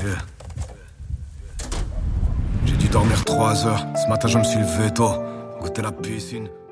Yeah. J'ai dû dormir 3 heures. Ce matin, je me suis levé tôt. Goûter la piscine.